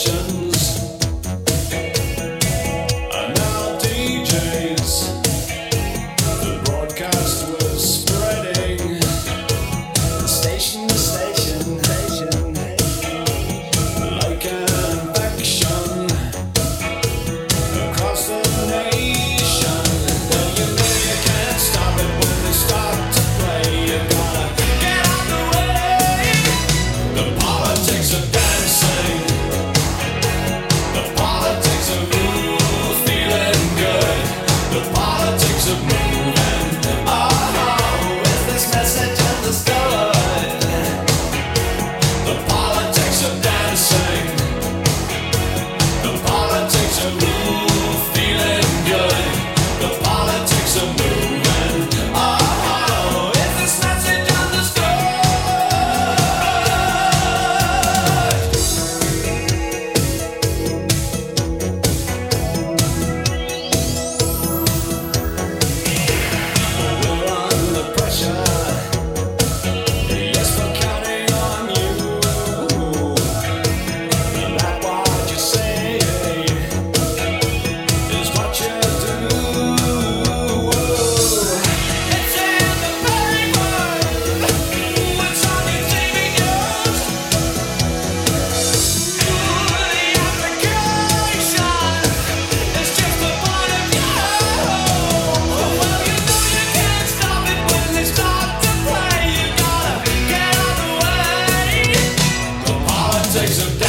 stations are now DJs. The broadcast was spreading station to station, like an infection across the nation. Though you know you can't stop it when they start to play. You gotta get out the way. The politics of dancing, the politics of feeling good, the politics of moving. Oh, is this message understood? The politics of dancing, the politics of feeling good, the politics of moving. Oh, is this message understood? We're under pressure. Yes, we're counting on you. Like what you say is what you do. It's in the paper. It's on your TV news. The application is just a point of view. Well, you know you can't stop it when they start to play. You gotta get out the way. The politics of